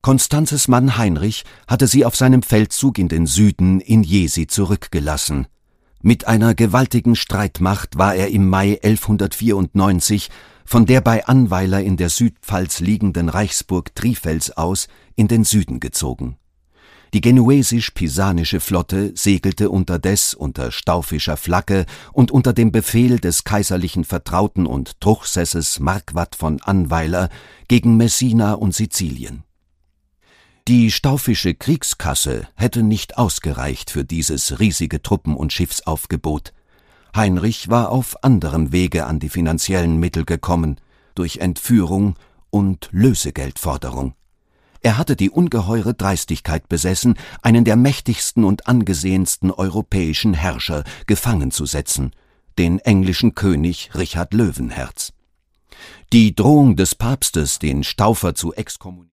Konstanzes Mann Heinrich hatte sie auf seinem Feldzug in den Süden in Jesi zurückgelassen. Mit einer gewaltigen Streitmacht war er im Mai 1194 von der bei Annweiler in der Südpfalz liegenden Reichsburg Trifels aus in den Süden gezogen. Die genuesisch-pisanische Flotte segelte unterdes unter staufischer Flagge und unter dem Befehl des kaiserlichen Vertrauten und Truchsesses Marquard von Annweiler gegen Messina und Sizilien. Die staufische Kriegskasse hätte nicht ausgereicht für dieses riesige Truppen- und Schiffsaufgebot. Heinrich war auf anderem Wege an die finanziellen Mittel gekommen, durch Entführung und Lösegeldforderung. Er hatte die ungeheure Dreistigkeit besessen, einen der mächtigsten und angesehensten europäischen Herrscher gefangen zu setzen, den englischen König Richard Löwenherz. Die Drohung des Papstes, den Staufer zu exkommunizieren,